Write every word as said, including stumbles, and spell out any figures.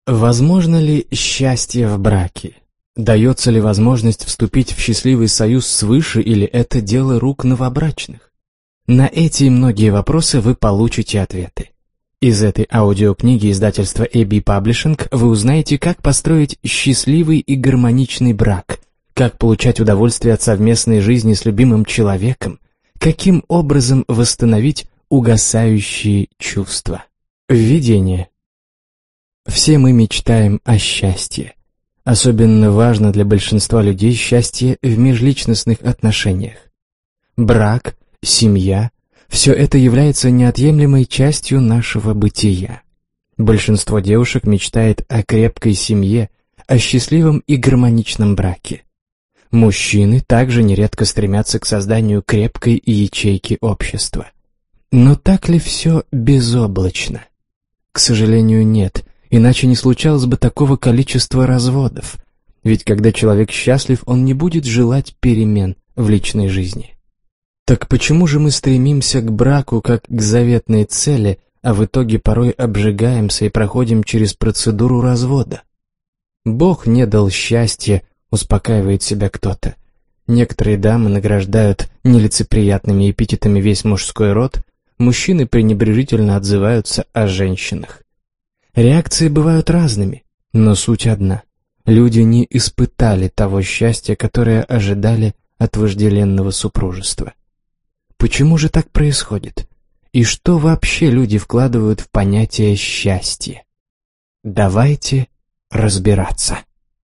Возможно ли счастье в браке? Дается ли возможность вступить в счастливый союз свыше, или это дело рук новобрачных? На эти и многие вопросы вы получите ответы. Из этой аудиокниги издательства эй би Publishing вы узнаете, как построить счастливый и гармоничный брак, как получать удовольствие от совместной жизни с любимым человеком, каким образом восстановить угасающие чувства. Введение. Все мы мечтаем о счастье. Особенно важно для большинства людей счастье в межличностных отношениях. Брак, семья – все это является неотъемлемой частью нашего бытия. Большинство девушек мечтает о крепкой семье, о счастливом и гармоничном браке. Мужчины также нередко стремятся к созданию крепкой ячейки общества. Но так ли все безоблачно? К сожалению, нет. Иначе не случалось бы такого количества разводов. Ведь когда человек счастлив, он не будет желать перемен в личной жизни. Так почему же мы стремимся к браку как к заветной цели, а в итоге порой обжигаемся и проходим через процедуру развода? Бог не дал счастья, успокаивает себя кто-то. Некоторые дамы награждают нелицеприятными эпитетами весь мужской род, мужчины пренебрежительно отзываются о женщинах. Реакции бывают разными, но суть одна. Люди не испытали того счастья, которое ожидали от вожделенного супружества. Почему же так происходит? И что вообще люди вкладывают в понятие счастья? Давайте разбираться.